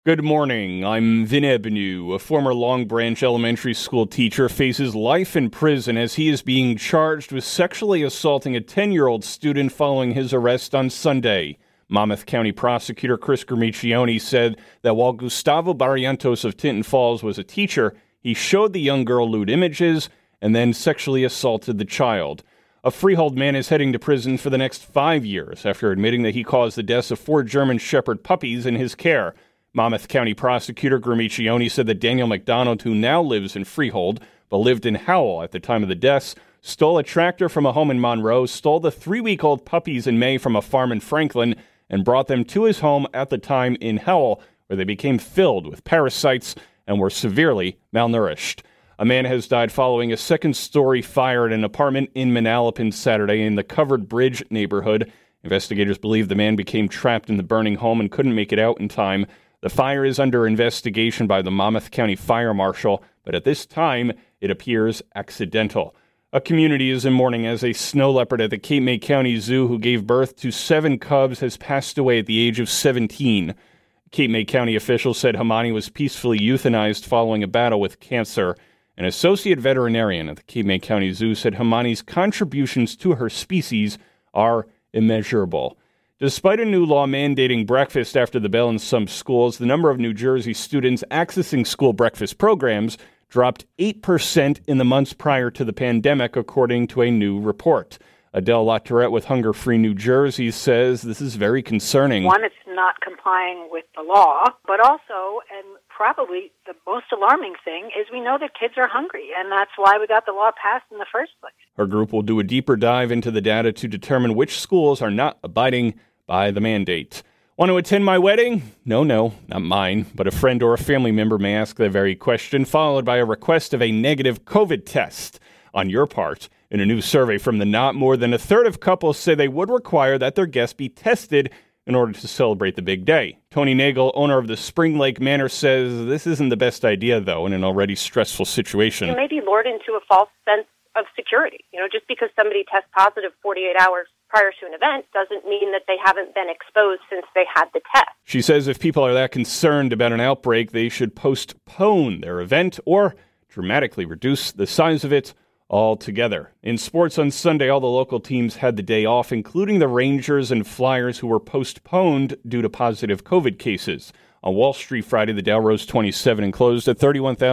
Good morning, I'm Vin Ebenu. A former Long Branch elementary school teacher faces life in prison as he is being charged with sexually assaulting a 10-year-old student following his arrest on Sunday. Monmouth County Prosecutor Chris Gramiccioni said that while Gustavo Barrientos of Tinton Falls was a teacher, he showed the young girl lewd images and then sexually assaulted the child. A Freehold man is heading to prison for the next 5 years after admitting that he caused the deaths of 4 German Shepherd puppies in his care. Monmouth County Prosecutor Gramiccioni said that Daniel McDonald, who now lives in Freehold but lived in Howell at the time of the deaths, stole a tractor from a home in Monroe, stole the 3-week-old puppies in May from a farm in Franklin, and brought them to his home at the time in Howell, where they became filled with parasites and were severely malnourished. A man has died following a second-story fire at an apartment in Manalapan Saturday in the Covered Bridge neighborhood. Investigators believe the man became trapped in the burning home and couldn't make it out in time. The fire is under investigation by the Monmouth County Fire Marshal, but at this time, it appears accidental. A community is in mourning as a snow leopard at the Cape May County Zoo who gave birth to 7 cubs has passed away at the age of 17. Cape May County officials said Hamani was peacefully euthanized following a battle with cancer. An associate veterinarian at the Cape May County Zoo said Hamani's contributions to her species are immeasurable. Despite a new law mandating breakfast after the bell in some schools, the number of New Jersey students accessing school breakfast programs dropped 8% in the months prior to the pandemic, according to a new report. Adele Latourette with Hunger Free New Jersey says this is very concerning. One, it's not complying with the law, but also, and probably the most alarming thing, is we know that kids are hungry, and that's why we got the law passed in the first place. Her group will do a deeper dive into the data to determine which schools are not abiding by the mandate. Want to attend my wedding? No, not mine, but a friend or a family member may ask that very question, followed by a request of a negative COVID test on your part. In a new survey from the Knot, more than a third of couples say they would require that their guests be tested in order to celebrate the big day. Tony Nagel, owner of the Spring Lake Manor, says this isn't the best idea, though, in an already stressful situation. You may be lured into a false sense of security. Just because somebody tests positive 48 hours prior to an event doesn't mean that they haven't been exposed since they had the test. She says if people are that concerned about an outbreak, they should postpone their event or dramatically reduce the size of it altogether. In sports on Sunday, all the local teams had the day off, including the Rangers and Flyers, who were postponed due to positive COVID cases. On Wall Street Friday, the Dow rose 27 and closed at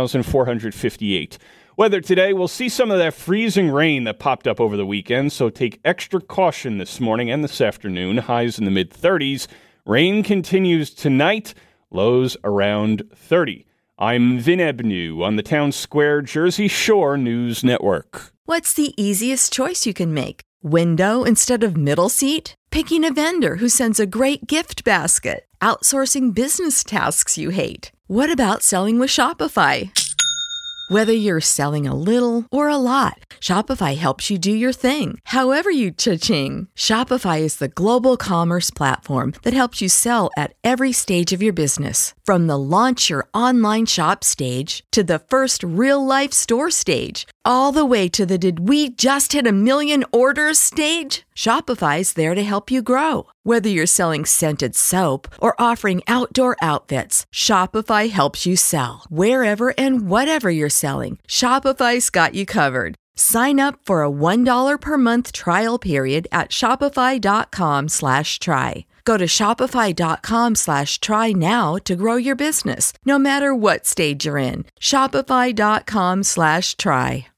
31,458. Weather today, we'll see some of that freezing rain that popped up over the weekend, so take extra caution this morning and this afternoon. Highs in the mid-30s. Rain continues tonight, lows around 30. I'm Vin Ebenu on the Town Square Jersey Shore News Network. What's the easiest choice you can make? Window instead of middle seat? Picking a vendor who sends a great gift basket? Outsourcing business tasks you hate? What about selling with Shopify? Whether you're selling a little or a lot, Shopify helps you do your thing, however you cha-ching. Shopify is the global commerce platform that helps you sell at every stage of your business. From the launch your online shop stage to the first real-life store stage, all the way to the did we just hit 1 million orders stage. Shopify's there to help you grow. Whether you're selling scented soap or offering outdoor outfits, Shopify helps you sell. Wherever and whatever you're selling, Shopify's got you covered. Sign up for a $1 per month trial period at shopify.com/try. Go to shopify.com/try now to grow your business, no matter what stage you're in. Shopify.com/try.